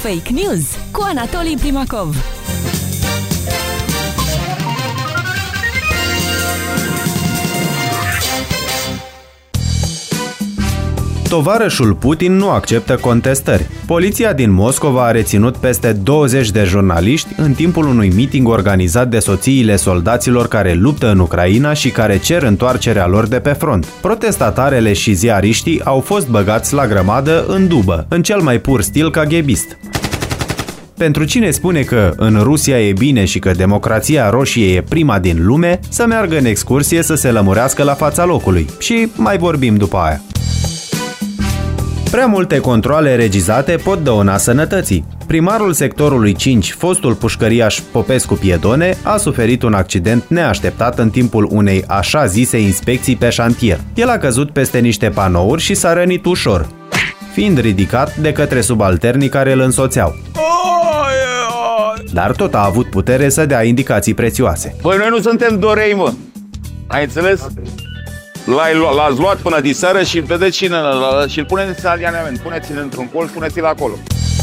Fake News cu Anatolii Primakov. Tovarășul Putin nu acceptă contestări. Poliția din Moscova a reținut peste 20 de jurnaliști în timpul unui meeting organizat de soțiile soldaților care luptă în Ucraina și care cer întoarcerea lor de pe front. Protestatarele și ziariștii au fost băgați la grămadă în dubă, în cel mai pur stil KGBist. Pentru cine spune că în Rusia e bine și că democrația roșie e prima din lume, să meargă în excursie să se lămurească la fața locului. Și mai vorbim după aia. Prea multe controale regizate pot dăuna sănătății. Primarul sectorului 5, fostul pușcăriaș Popescu Piedone, a suferit un accident neașteptat în timpul unei așa zise inspecții pe șantier. El a căzut peste niște panouri și s-a rănit ușor, fiind ridicat de către subalternii care îl însoțeau. Dar tot a avut putere să dea indicații prețioase. Băi, noi nu suntem dorei, mă. Ai înțeles? L-ați luat până diseară și vedeți cine și îl puneți în alineament. Puneți-l într-un colț, puneți-l acolo.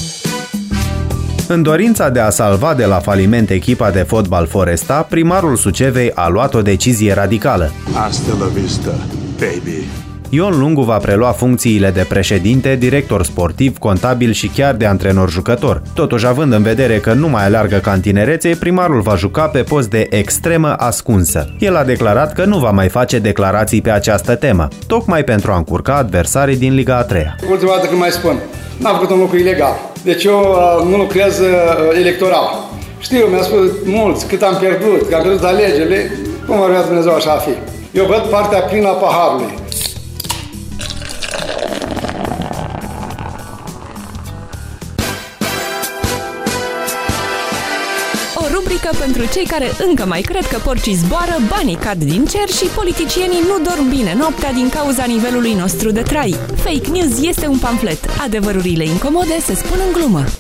În dorința de a salva de la faliment echipa de fotbal Foresta, primarul Sucevei a luat o decizie radicală. Hasta la vista, baby. Ion Lungu va prelua funcțiile de președinte, director sportiv, contabil și chiar de antrenor-jucător. Totuși, având în vedere că nu mai aleargă ca în tinerețe, primarul va juca pe post de extremă ascunsă. El a declarat că nu va mai face declarații pe această temă, tocmai pentru a încurca adversarii din Liga a 3-a. Ultima dată când mai spun, n-am făcut un lucru ilegal, deci eu nu lucrez electoral. Știu, mi-a spus mulți cât am pierdut, că am pierdut alegerile, cum vrea Dumnezeu așa a fi. Eu văd partea plină a paharului. Rubrică pentru cei care încă mai cred că porcii zboară, banii cad din cer și politicienii nu dorm bine noaptea din cauza nivelului nostru de trai. Fake News este un pamflet. Adevărurile incomode se spun în glumă.